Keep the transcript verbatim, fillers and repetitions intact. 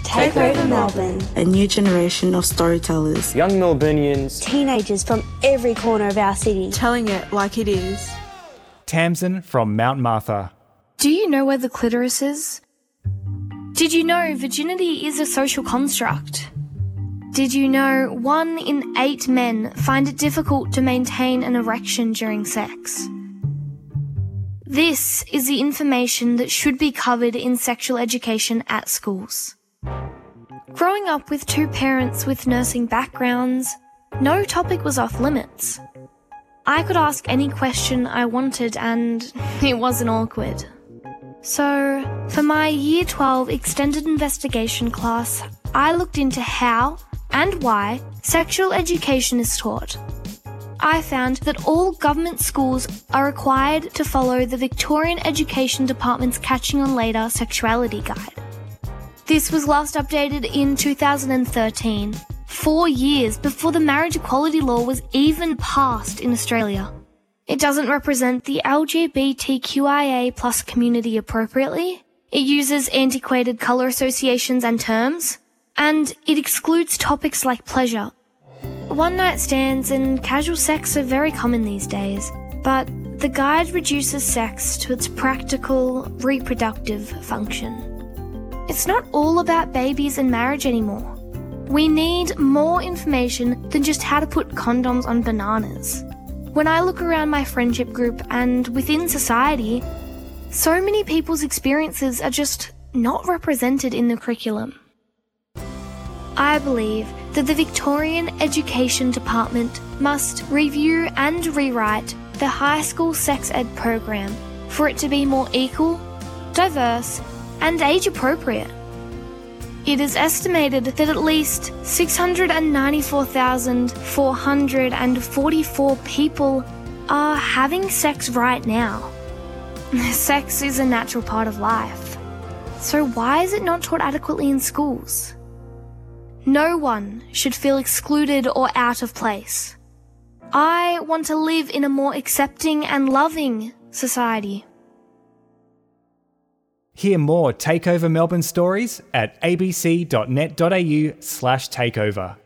Take over Melbourne. A new generation of storytellers. Young Melburnians. Teenagers from every corner of our city. Telling it like it is. Tamsin from Mount Martha. Do you know where the clitoris is? Did you know virginity is a social construct? Did you know one in eight men find it difficult to maintain an erection during sex? This is the information that should be covered in sexual education at schools. Growing up with two parents with nursing backgrounds, no topic was off limits. I could ask any question I wanted and it wasn't awkward. So, for my Year twelve Extended Investigation class, I looked into how and why sexual education is taught. I found that all government schools are required to follow the Victorian Education Department's Catching on Later Sexuality Guide. This was last updated in two thousand thirteen, four years before the marriage equality law was even passed in Australia. It doesn't represent the L G B T Q I A plus community appropriately, it uses antiquated colour associations and terms, and it excludes topics like pleasure. One-night stands and casual sex are very common these days, but the guide reduces sex to its practical, reproductive function. It's not all about babies and marriage anymore. We need more information than just how to put condoms on bananas. When I look around my friendship group and within society, so many people's experiences are just not represented in the curriculum. I believe that the Victorian Education Department must review and rewrite the high school sex ed program for it to be more equal, diverse, and age-appropriate. It is estimated that at least six hundred ninety-four thousand four hundred forty-four people are having sex right now. Sex is a natural part of life. So why is it not taught adequately in schools? No one should feel excluded or out of place. I want to live in a more accepting and loving society. Hear more Takeover Melbourne stories at abc.net.au slash takeover.